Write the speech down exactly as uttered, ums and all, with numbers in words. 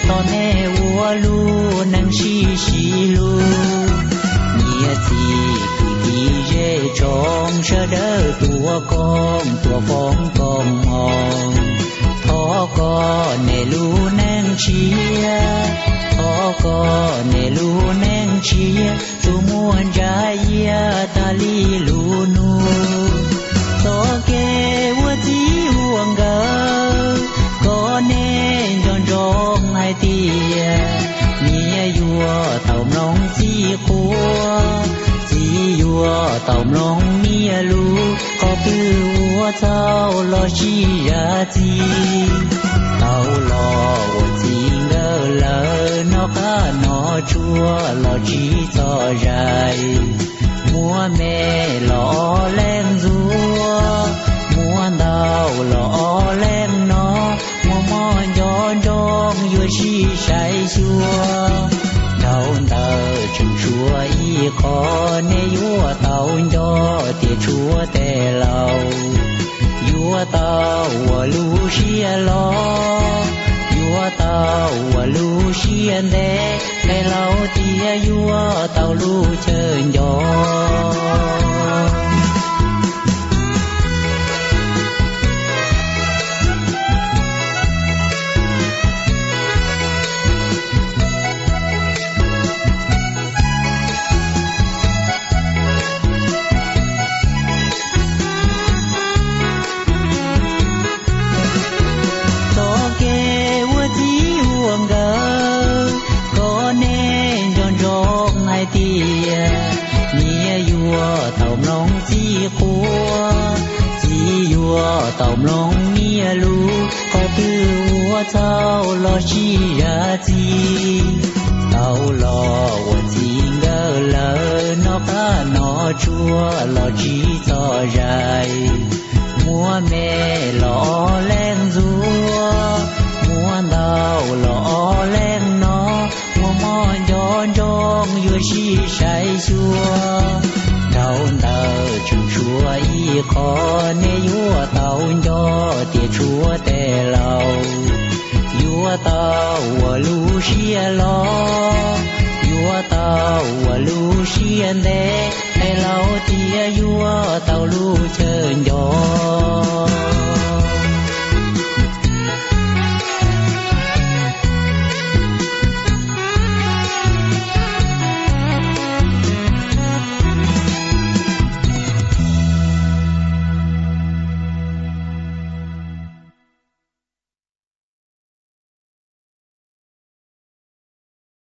tao nè vua lu nâng xì xì lu nghĩa gì cứ đi dễ trong chờ đỡ tua con tua phong con hòn thọ có nè lu nâng chia thọ có nè lu nâng chia chú muốn trái ta li lu nu to kê vua chỉ uống gơ có nên tròn tròn hai tia nghĩa vua tàu nông chỉ khua chỉ vua tàu nông nghĩa lu có cứ vua tàu lo chi ra chi tàu lo vua chỉ ngờ lỡ nó cá nó chua lo chi cho dài mua mẹ lo lên rùa mua đào lo lên nó mua mòn giòn giòn vừa chi say chua đào tờ chừng chua y khó nê vua tàu cho tiệt chua tè lầu vua tàu lu xia lo vua tàu lu xia đê tè lầu tia vua tàu lu chơi gió tàu nông chỉ khua chỉ vua tàu nông nghĩa lu có cứ vua tàu lo chi ra chi tàu lo vua chỉ ngờ lỡ nó cá nó chua lo chi cho dài mua mẹ lo lên rùa mua đào lo lên nó mua mòn giòn giòn vừa chi say chua đào tờ chừng chua y khó nê vua tàu cho tiệt chua tè lầu vua tàu lu xia lo vua tàu lu xia đê tè lầu tia vua tàu lu chơi gió